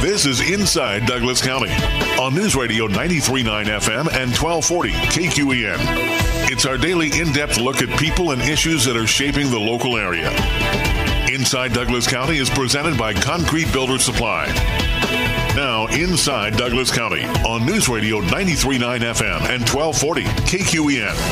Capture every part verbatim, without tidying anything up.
This is Inside Douglas County on News Radio ninety-three point nine F M and twelve forty K Q E N. It's our daily in-depth look at people and issues that are shaping the local area. Inside Douglas County is presented by Concrete Builder Supply. Now, Inside Douglas County on News Radio ninety-three point nine F M and twelve forty K Q E N.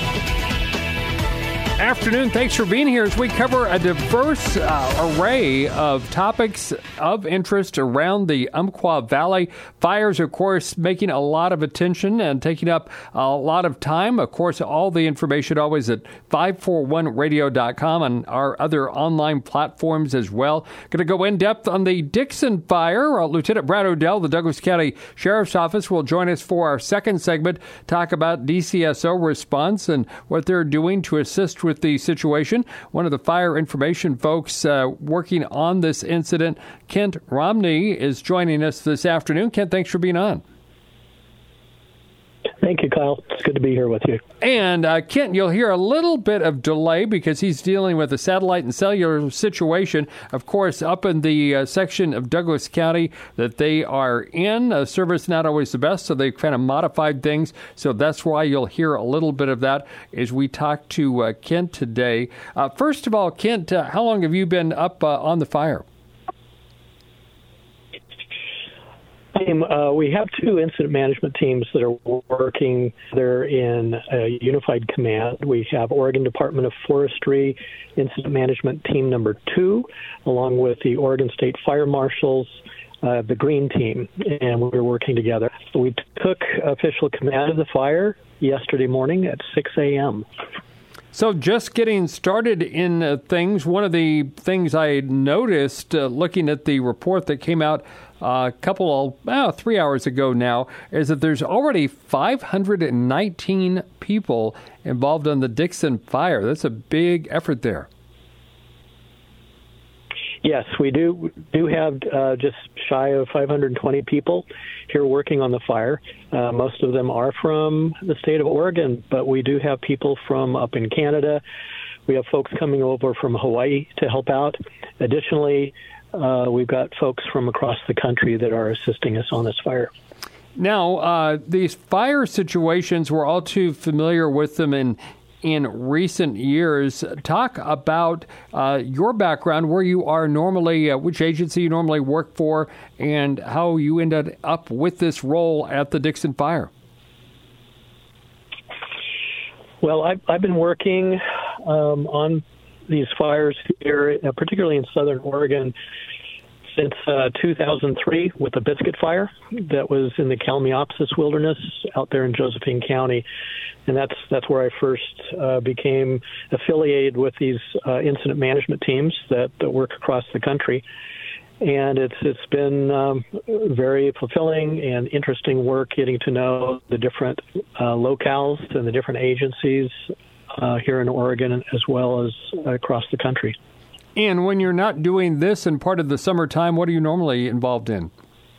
Afternoon. Thanks for being here as we cover a diverse uh, array of topics of interest around the Umpqua Valley. Fires, of course, making a lot of attention and taking up a lot of time. Of course, all the information always at five forty-one radio dot com and our other online platforms as well. Going to go in depth on the Dixon Fire. Uh, Lieutenant Brad Odell, the Douglas County Sheriff's Office, will join us for our second segment, talk about D C S O response and what they're doing to assist with the situation. One of the fire information folks uh, working on this incident, Kent Romney, is joining us this afternoon. Kent, thanks for being on. Thank you, Kyle. It's good to be here with you. And uh, Kent, you'll hear a little bit of delay because he's dealing with a satellite and cellular situation. Of course, up in the uh, section of Douglas County that they are in, uh, service not always the best, so they've kind of modified things. So that's why you'll hear a little bit of that as we talk to uh, Kent today. Uh, first of all, Kent, uh, how long have you been up uh, on the fire? Uh, we have two incident management teams that are working. They're in a unified command. We have Oregon Department of Forestry Incident Management Team Number Two, along with the Oregon State Fire Marshals, uh, the Green Team, and we're working together. We took official command of the fire yesterday morning at six a.m. So just getting started in uh, things, one of the things I noticed uh, looking at the report that came out uh, a couple of, oh, three hours ago now, is that there's already five hundred nineteen people involved in the Dixon Fire. That's a big effort there. Yes, we do do have uh, just shy of five hundred twenty people here working on the fire. Uh, most of them are from the state of Oregon, but we do have people from up in Canada. We have folks coming over from Hawaii to help out. Additionally, uh, we've got folks from across the country that are assisting us on this fire. Now, uh, these fire situations, we're all too familiar with them in in recent years. Talk about uh, your background, where you are normally, uh, which agency you normally work for, and how you ended up with this role at the Dixon Fire. Well, I've, I've been working um, on these fires here, uh, particularly in southern Oregon, since uh, two thousand three with the Biscuit Fire that was in the Kalmiopsis Wilderness out there in Josephine County. And that's that's where I first uh, became affiliated with these uh, incident management teams that, that work across the country. And it's it's been um, very fulfilling and interesting work getting to know the different uh, locales and the different agencies uh, here in Oregon as well as across the country. And when you're not doing this in part of the summertime, what are you normally involved in?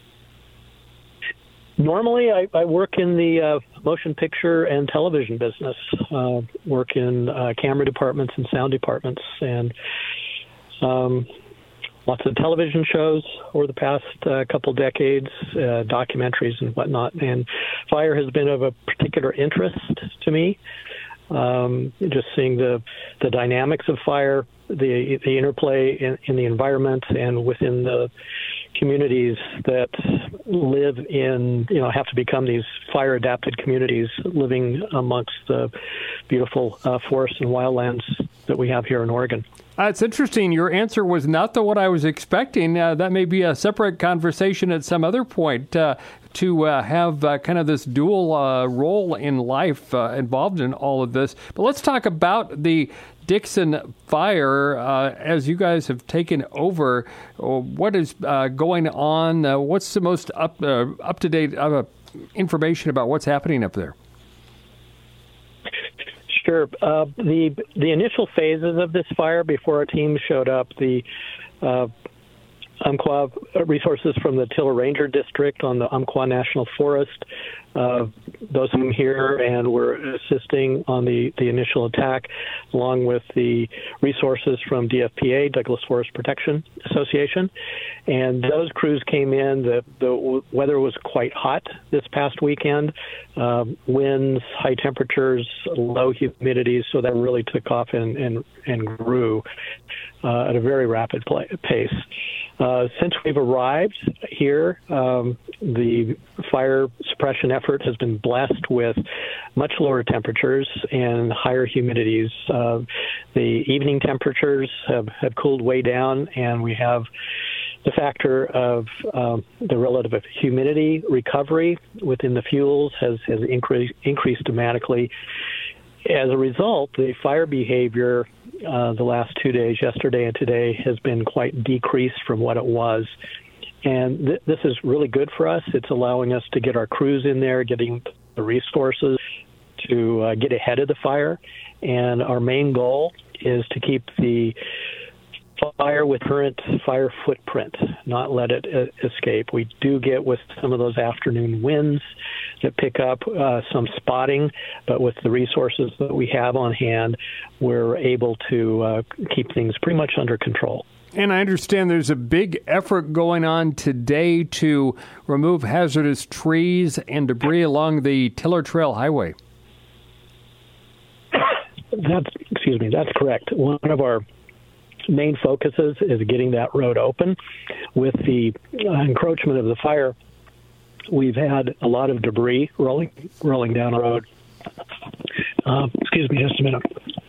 Normally, I, I work in the uh, motion picture and television business, uh, work in uh, camera departments and sound departments, and um, lots of television shows over the past uh, couple decades, uh, documentaries and whatnot. And fire has been of a particular interest to me. Um, just seeing the the dynamics of fire, the the interplay in, in the environment and within the communities that live in, you know, have to become these fire-adapted communities living amongst the beautiful uh, forests and wildlands that we have here in Oregon. Uh, it's interesting. Your answer was not the what I was expecting. Uh, that may be a separate conversation at some other point. Uh, to uh, have uh, kind of this dual uh, role in life uh, involved in all of this. But let's talk about the Dixon Fire uh, as you guys have taken over. What is uh, going on? Uh, what's the most up uh, up to date uh, information about what's happening up there? Sure. Uh, the the initial phases of this fire before our team showed up, the uh, Umpqua resources from the Tiller Ranger District on the Umpqua National Forest. Uh, those of them here, and we're assisting on the, the initial attack, along with the resources from D F P A, Douglas Forest Protection Association. And those crews came in. The, the weather was quite hot this past weekend. Uh, winds, high temperatures, low humidities, so that really took off and, and, and grew uh, at a very rapid play, pace. Uh, since we've arrived here, um, the fire suppression effort has been blessed with much lower temperatures and higher humidities. Uh, the evening temperatures have, have cooled way down, and we have the factor of um, the relative humidity recovery within the fuels has, has increased, increased dramatically. As a result, the fire behavior uh, the last two days, yesterday and today, has been quite decreased from what it was. And th- this is really good for us. It's allowing us to get our crews in there, getting the resources to uh, get ahead of the fire. And our main goal is to keep the fire with current fire footprint, not let it uh, escape. We do get with some of those afternoon winds that pick up uh, some spotting, but with the resources that we have on hand, we're able to uh, keep things pretty much under control. And I understand there's a big effort going on today to remove hazardous trees and debris along the Tiller Trail Highway. That's, excuse me, that's correct. One of our main focuses is getting that road open. With the uh, encroachment of the fire, we've had a lot of debris rolling rolling down the road. Uh, excuse me just a minute.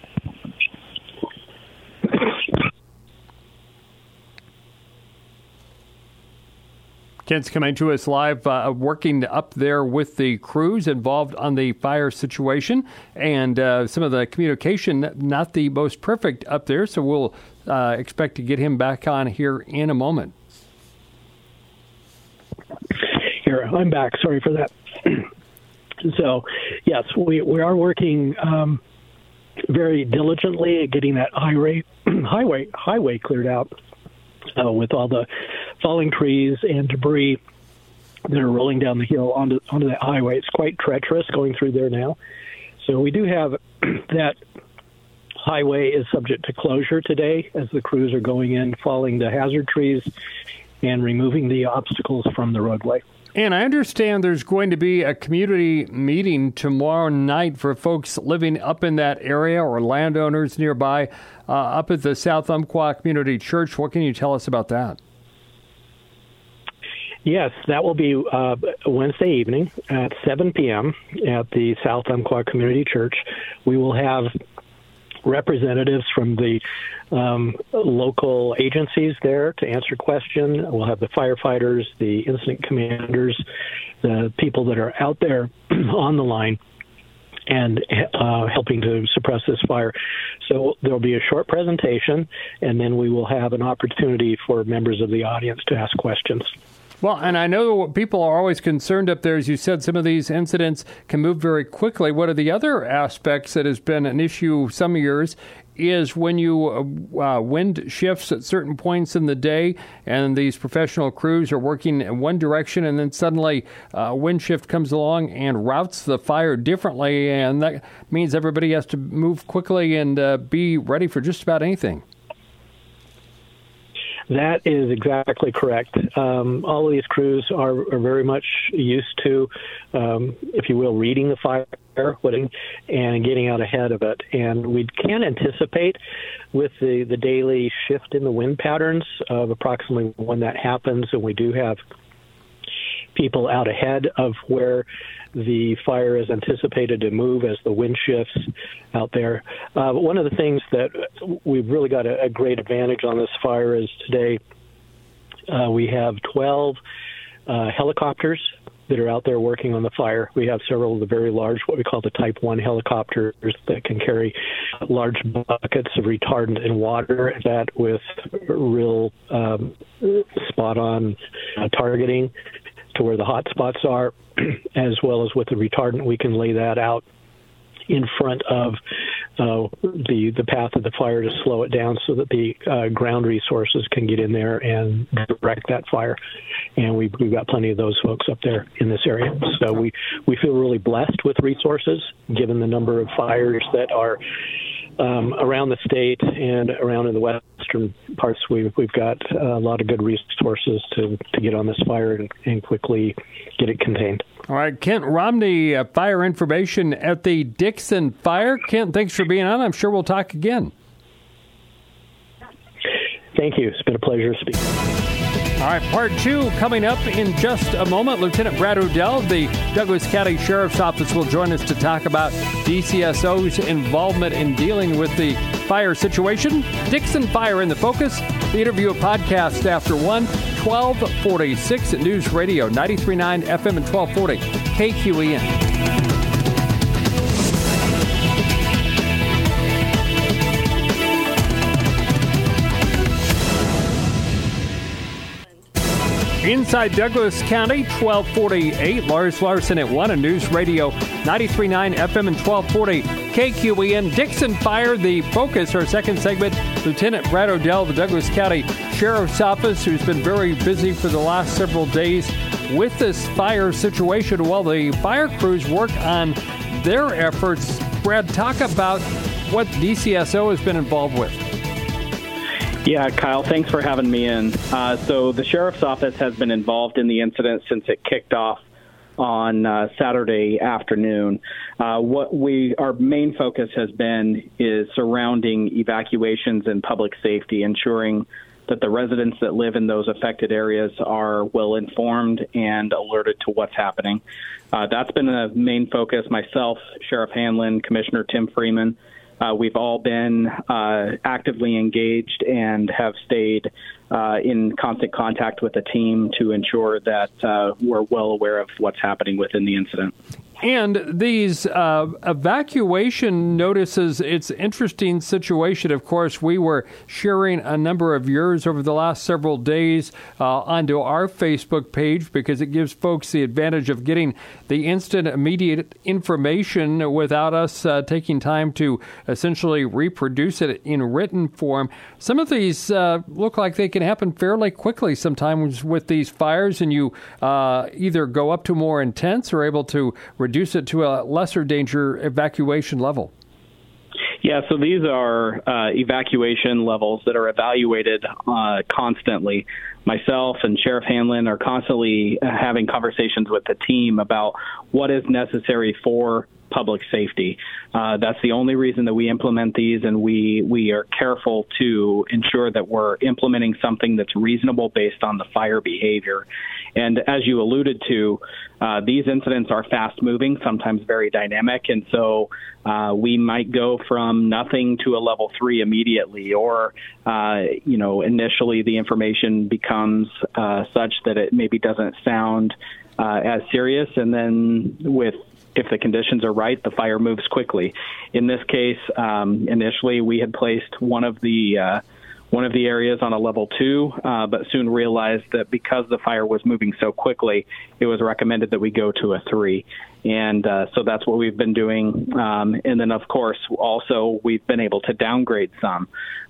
Kent's coming to us live, uh, working up there with the crews involved on the fire situation, and uh, some of the communication not the most perfect up there, so we'll uh, expect to get him back on here in a moment. Here, I'm back. Sorry for that. So, yes, we, we are working um, very diligently at getting that highway highway highway cleared out. Uh, with all the falling trees and debris that are rolling down the hill onto onto that highway. It's quite treacherous going through there now. So we do have that highway is subject to closure today as the crews are going in, falling the hazard trees and removing the obstacles from the roadway. And I understand there's going to be a community meeting tomorrow night for folks living up in that area or landowners nearby uh, up at the South Umpqua Community Church. What can you tell us about that? Yes, that will be uh, Wednesday evening at seven p.m. at the South Umpqua Community Church. We will have representatives from the um, local agencies there to answer questions. We'll have the firefighters, the incident commanders, the people that are out there on the line and uh, helping to suppress this fire. So there'll be a short presentation, and then we will have an opportunity for members of the audience to ask questions. Well, and I know people are always concerned up there. As you said, some of these incidents can move very quickly. One of the other aspects that has been an issue some years is when you uh, wind shifts at certain points in the day and these professional crews are working in one direction and then suddenly a uh, wind shift comes along and routes the fire differently, and that means everybody has to move quickly and uh, be ready for just about anything. That is exactly correct. Um, all of these crews are, are very much used to, um, if you will, reading the fire and getting out ahead of it. And we can anticipate with the, the daily shift in the wind patterns of approximately when that happens, and we do have people out ahead of where the fire is anticipated to move as the wind shifts out there. Uh, but one of the things that we've really got a, a great advantage on this fire is today uh, we have twelve uh, helicopters that are out there working on the fire. We have several of the very large, what we call the Type one helicopters that can carry large buckets of retardant and water, that with real um, spot-on uh, targeting to where the hot spots are, as well as with the retardant, we can lay that out in front of uh, the the path of the fire to slow it down so that the uh, ground resources can get in there and direct that fire. And we've, we've got plenty of those folks up there in this area. So we, we feel really blessed with resources, given the number of fires that are um, around the state and around in the western parts. We've, we've got a lot of good resources to, to get on this fire and, and quickly get it contained. All right, Kent Romney, uh, fire information at the Dixon Fire. Kent, thanks for being on. I'm sure we'll talk again. Thank you. It's been a pleasure to speak. All right, part two coming up in just a moment. Lieutenant Brad O'Dell of the Douglas County Sheriff's Office will join us to talk about D C S O's involvement in dealing with the fire situation. Dixon Fire in the focus. The interview a podcast after one, twelve forty-six at News Radio, ninety-three point nine F M and twelve forty K Q E N. Inside Douglas County, twelve forty-eight. Lars Larson at one on News Radio, ninety-three point nine F M and twelve forty K Q E N. Dixon Fire, the focus, our second segment. Lieutenant Brad O'Dell of the Douglas County Sheriff's Office, who's been very busy for the last several days with this fire situation while the fire crews work on their efforts. Brad, talk about what D C S O has been involved with. Yeah, Kyle, thanks for having me in. Uh, so the Sheriff's Office has been involved in the incident since it kicked off on uh, Saturday afternoon. Uh, what we our main focus has been is surrounding evacuations and public safety, ensuring that the residents that live in those affected areas are well informed and alerted to what's happening. Uh, that's been a main focus. Myself, Sheriff Hanlon, Commissioner Tim Freeman, Uh, we've all been uh, actively engaged and have stayed uh, in constant contact with the team to ensure that uh, we're well aware of what's happening within the incident. And these uh, evacuation notices, it's an interesting situation. Of course, we were sharing a number of yours over the last several days uh, onto our Facebook page because it gives folks the advantage of getting the instant, immediate information without us uh, taking time to essentially reproduce it in written form. Some of these uh, look like they can happen fairly quickly sometimes with these fires, and you uh, either go up to more intense or able to reduce it to a lesser danger evacuation level. Yeah, so these are uh, evacuation levels that are evaluated uh, constantly. Myself and Sheriff Hanlon are constantly having conversations with the team about what is necessary for public safety. Uh, that's the only reason that we implement these, and we, we are careful to ensure that we're implementing something that's reasonable based on the fire behavior. And as you alluded to, uh, these incidents are fast-moving, sometimes very dynamic, and so uh, we might go from nothing to a level three immediately, or, uh, you know, initially the information becomes uh, such that it maybe doesn't sound uh, as serious, and then with if the conditions are right, the fire moves quickly. In this case, um, initially we had placed one of the uh, one of the areas on a level two, uh, but soon realized that because the fire was moving so quickly, it was recommended that we go to a three. And uh, so that's what we've been doing. Um, and then, of course, also we've been able to downgrade some.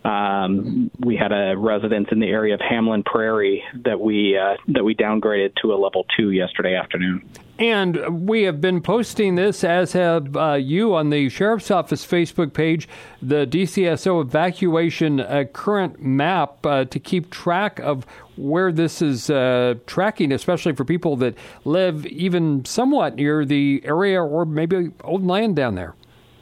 Um, we had a residence in the area of Hamlin Prairie that we uh, that we downgraded to a level two yesterday afternoon. And we have been posting this, as have uh, you, on the Sheriff's Office Facebook page, the D C S O evacuation uh, current map uh, to keep track of where this is uh, tracking, especially for people that live even somewhat near the area or maybe old land down there.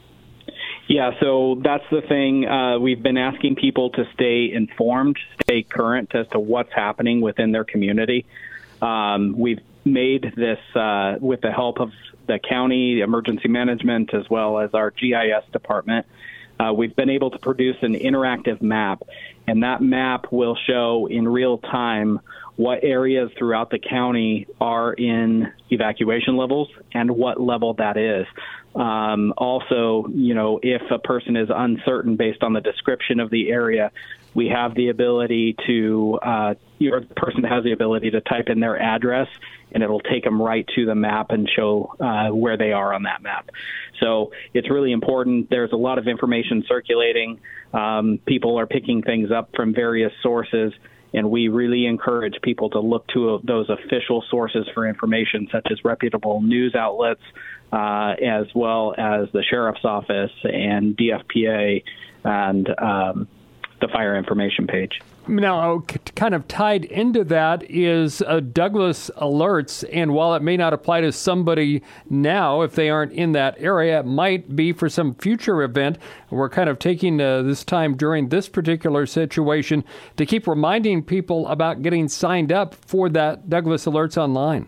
Yeah, so that's the thing. Uh, we've been asking people to stay informed, stay current as to what's happening within their community. Um, we've made this uh, with the help of the county emergency management as well as our G I S department. Uh, we've been able to produce an interactive map, and that map will show in real time what areas throughout the county are in evacuation levels and what level that is. Um, also, you know, if a person is uncertain based on the description of the area, We have the ability to, uh, your person has the ability to type in their address, and it'll take them right to the map and show uh, where they are on that map. So it's really important. There's a lot of information circulating. Um, people are picking things up from various sources, and we really encourage people to look to those official sources for information, such as reputable news outlets, uh, as well as the Sheriff's Office and D F P A and um, the Fire Information page. Now, kind of tied into that is uh, Douglas Alerts, and while it may not apply to somebody now if they aren't in that area, it might be for some future event. We're kind of taking uh, this time during this particular situation to keep reminding people about getting signed up for that Douglas Alerts online.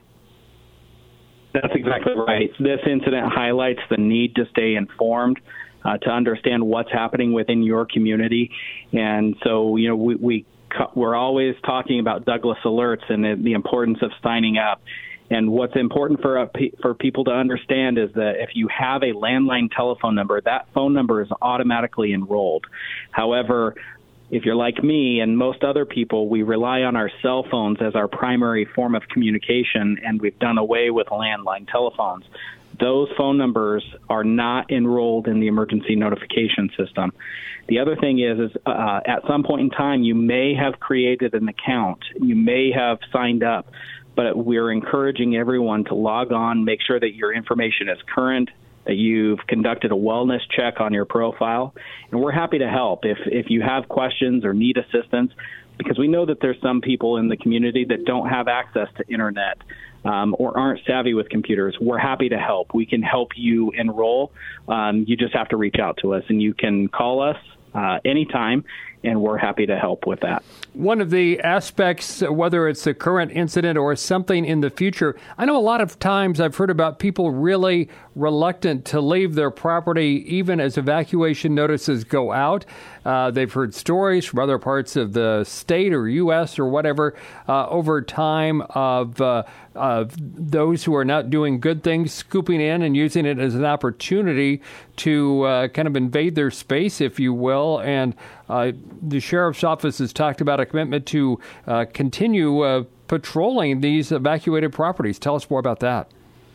That's exactly right. This incident highlights the need to stay informed, Uh, to understand what's happening within your community. And so, you know, we, we, we're always talking about Douglas Alerts and the, the importance of signing up. And what's important for uh, for people to understand is that if you have a landline telephone number, that phone number is automatically enrolled. However, if you're like me and most other people, we rely on our cell phones as our primary form of communication, and we've done away with landline telephones. Those phone numbers are not enrolled in the emergency notification system. The other thing is, is uh, at some point in time, you may have created an account. You may have signed up, but we're encouraging everyone to log on, make sure that your information is current, that you've conducted a wellness check on your profile, and we're happy to help if, if you have questions or need assistance, because we know that there's some people in the community that don't have access to internet um, or aren't savvy with computers. We're happy to help. We can help you enroll. Um, you just have to reach out to us, and you can call us uh, anytime, and we're happy to help with that. One of the aspects, whether it's the current incident or something in the future, I know a lot of times I've heard about people really reluctant to leave their property even as evacuation notices go out. Uh, they've heard stories from other parts of the state or U S or whatever uh, over time of, uh, of those who are not doing good things, scooping in and using it as an opportunity to uh, kind of invade their space, if you will. And uh, the Sheriff's Office has talked about a commitment to uh, continue uh, patrolling these evacuated properties. Tell us more about that.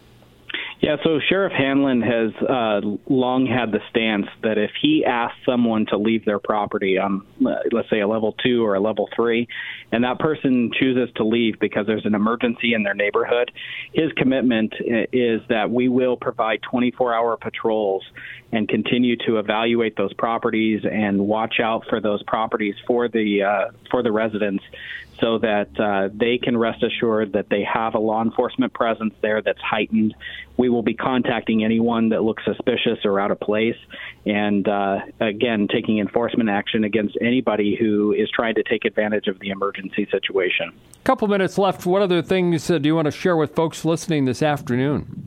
Yeah, so Sheriff Hanlon has uh, long had the stance that if he asks someone to leave their property on, let's say, a level two or a level three, and that person chooses to leave because there's an emergency in their neighborhood, his commitment is that we will provide twenty-four hour patrols and continue to evaluate those properties and watch out for those properties for the uh, for the residents, so that uh, they can rest assured that they have a law enforcement presence there that's heightened. We will be contacting anyone that looks suspicious or out of place, and uh, again, taking enforcement action against anybody who is trying to take advantage of the emergency situation. A couple minutes left. What other things uh, do you want to share with folks listening this afternoon?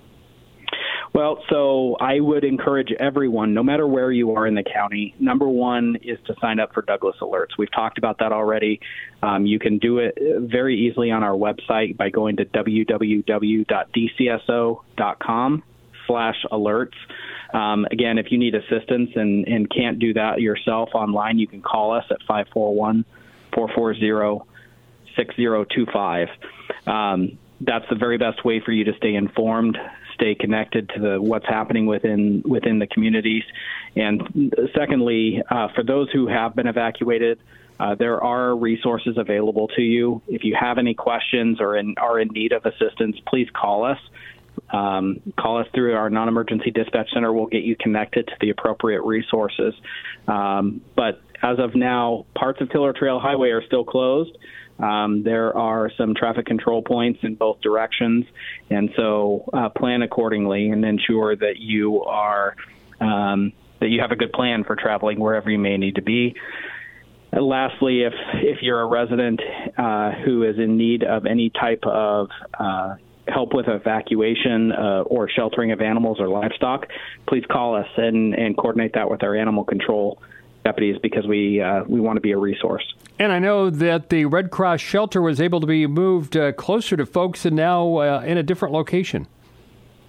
Well, so I would encourage everyone, no matter where you are in the county, number one is to sign up for Douglas Alerts. We've talked about that already. Um, you can do it very easily on our website by going to w w w dot d c s o dot com slash alerts. Um, again, if you need assistance and, and can't do that yourself online, you can call us at five four one, four four zero, six zero two five. Um, that's the very best way for you to stay informed, stay connected to the what's happening within within the communities. And secondly, uh, for those who have been evacuated, uh, there are resources available to you. If you have any questions or in, are in need of assistance, please call us. Um, call us through our non-emergency dispatch center. We'll get you connected to the appropriate resources. Um, but as of now, parts of Tiller Trail Highway are still closed. Um, there are some traffic control points in both directions, and so uh, plan accordingly and ensure that you are um, that you have a good plan for traveling wherever you may need to be. And lastly, if if you're a resident uh, who is in need of any type of uh, help with evacuation uh, or sheltering of animals or livestock, please call us and, and coordinate that with our animal control deputies, because we uh, we want to be a resource. And I know that the Red Cross shelter was able to be moved uh, closer to folks and now uh, in a different location.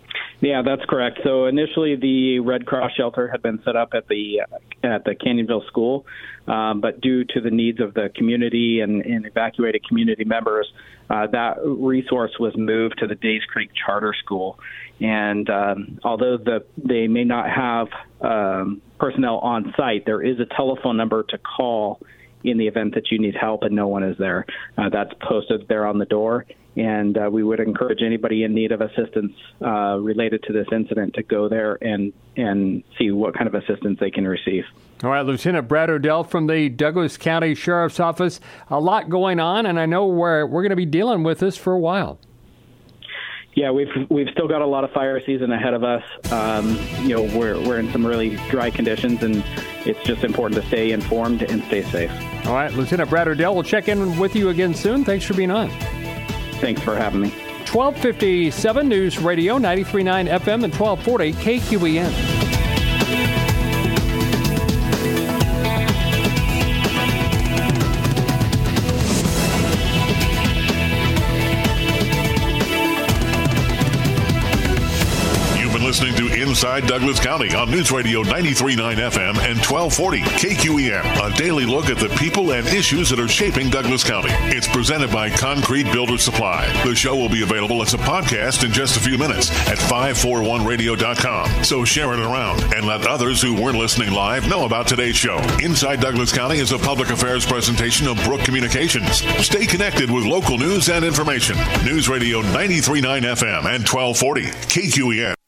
Yeah, that's correct. So initially, the Red Cross shelter had been set up at the at the Canyonville School, um, but due to the needs of the community and, and evacuated community members, uh, that resource was moved to the Days Creek Charter School. And um, although the, they may not have um, personnel on site, there is a telephone number to call in the event that you need help and no one is there. Uh, that's posted there on the door. And uh, we would encourage anybody in need of assistance uh, related to this incident to go there and, and see what kind of assistance they can receive. All right, Lieutenant Brad Odell from the Douglas County Sheriff's Office. A lot going on, and I know we're, we're going to be dealing with this for a while. Yeah, we've we've still got a lot of fire season ahead of us. Um, you know, we're we're in some really dry conditions, and it's just important to stay informed and stay safe. All right, Lieutenant Brad Odell, we'll check in with you again soon. Thanks for being on. Thanks for having me. twelve fifty-seven News Radio, ninety-three point nine F M and twelve forty K Q E N. Listening to Inside Douglas County on News Radio ninety-three point nine F M and twelve forty K Q E N. A daily look at the people and issues that are shaping Douglas County. It's presented by Concrete Builder Supply. The show will be available as a podcast in just a few minutes at five forty-one radio dot com. So share it around and let others who weren't listening live know about today's show. Inside Douglas County is a public affairs presentation of Brook Communications. Stay connected with local news and information. News Radio ninety-three point nine F M and twelve forty K Q E N.